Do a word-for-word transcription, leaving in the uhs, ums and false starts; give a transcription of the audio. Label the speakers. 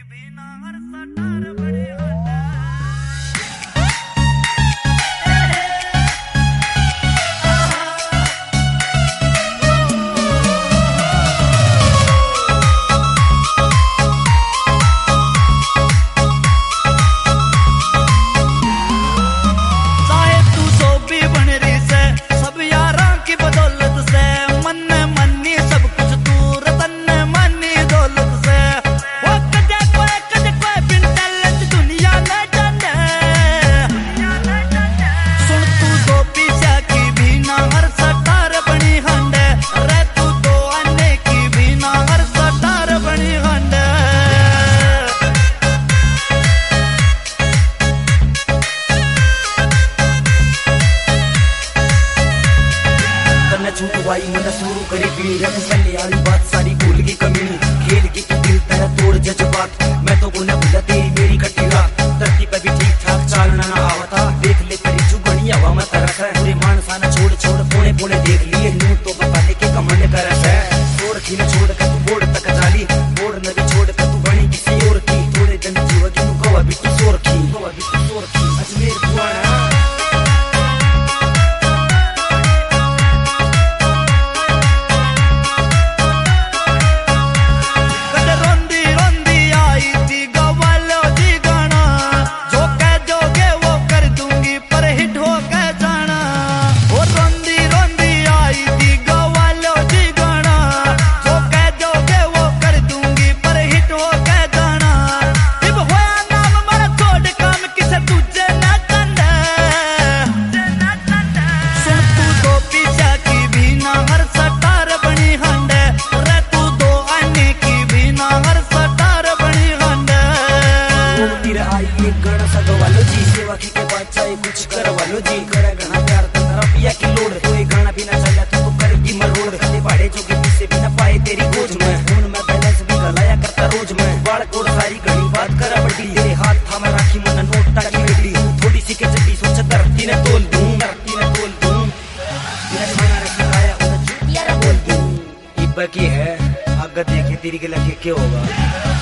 Speaker 1: मैंने शुरू करी पीढ़ी रख पहले वाली बात सारी भूल की कमीनी खेल की दिल तेरा तोड़ जज्बात मैं तो उन्हें भूला तेरी मेरी कटी रात धरती पे भी ठीक ठाक चालना ना आवता देख ले तेरी जुगनी हवा में तरस है पूरे मानसा ना छोड़ छोड़ पुणे पुणे देख लिए नू तो बता दे के कमंड करस है छोड़ खी न छोड़ के तू बोड़ तक जाली बोड़ न भी छोड़ के तू बनी किसी और की थोड़े दिन जीव की तू कवा भी तू सोर की कवा भी तू सोर की अजमेर पुआना जी सेवा की के बाद चाहे कुछ करवा लो जी करे घना प्यार तेरा पिया की लोड कोई गाना भी ना चला तो तू करेगी मरोड़ दे बाड़े जो के पीछे भी ना पाए तेरी गोज में फोन में बैलेंस भी गलाया करता रोज में बाल कोड़ सारी घड़ी बात करा बड़ी तेरे हाथ थामा राखी मन नोट टाकी बेटी थोड़ी सी के चली सोच धरती ने तोल दूं धरती ने तोल दूं मेरा खाना रखाया उन्हें चुटिया बोल दूं इब्बा की है आगे देखे तेरी के लगे क्या होगा।